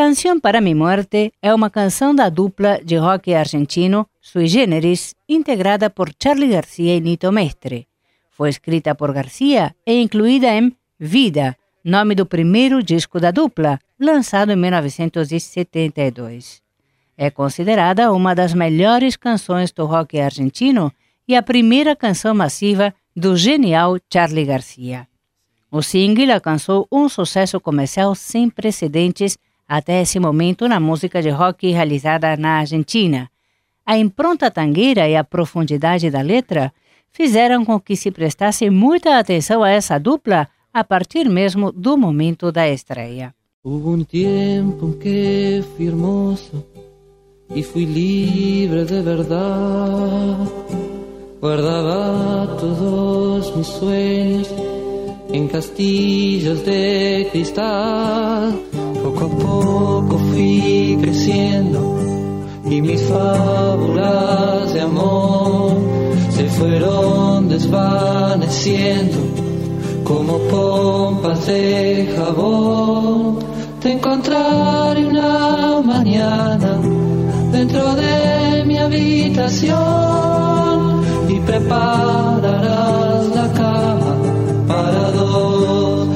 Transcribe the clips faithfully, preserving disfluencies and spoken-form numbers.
Canção para Mi Muerte é uma canção da dupla de rock argentino Sui Generis, integrada por Charly García e Nito Mestre. Foi escrita por García e incluída em Vida, nome do primeiro disco da dupla, lançado em mil novecentos e setenta e dois. É considerada uma das melhores canções do rock argentino e a primeira canção massiva do genial Charly García. O single alcançou um sucesso comercial sem precedentes até esse momento na música de rock realizada na Argentina. A impronta tangueira e a profundidade da letra fizeram com que se prestasse muita atenção a essa dupla a partir mesmo do momento da estreia. Hubo um tempo em que fui hermoso e fui livre de verdade. Guardaba todos mis sueños en castillos de cristal. Poco a poco fui creciendo y mis fábulas de amor se fueron desvaneciendo como pompas de jabón. Te encontraré una mañana dentro de mi habitación y prepararás la cama para dos.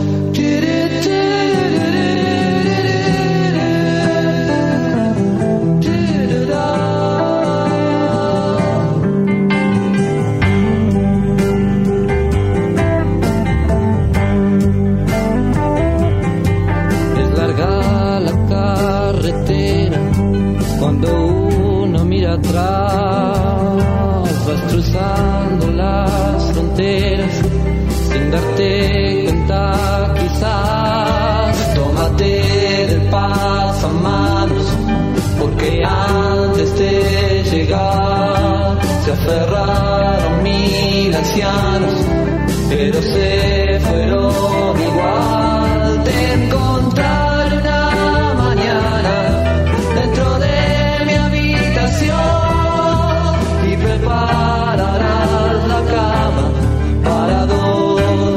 Cuando uno mira atrás, vas cruzando las fronteras sin darte cuenta quizás. Tómate del pasamanos, porque antes de llegar se aferraron mil ancianos, pero se fueron igual. Te encontraré una mañana dentro de y prepararás la cama para dos.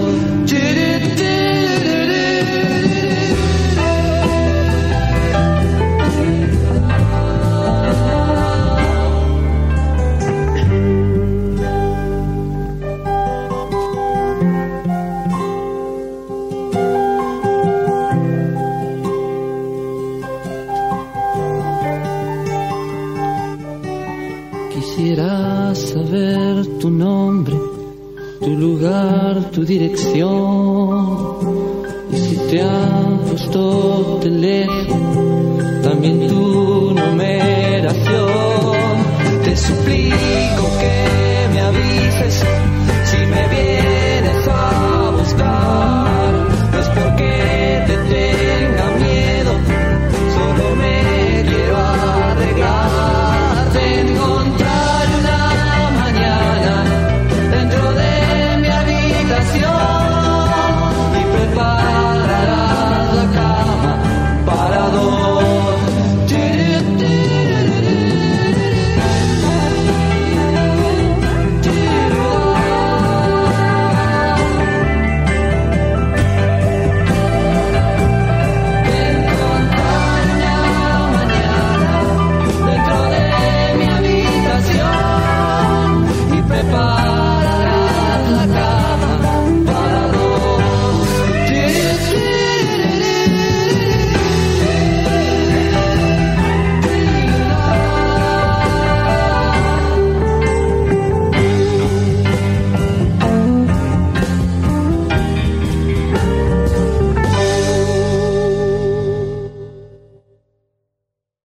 Quisiera saber tu nombre, tu lugar, tu dirección. Y si te han puesto teléfono, también tu numeración. Te suplico que me avises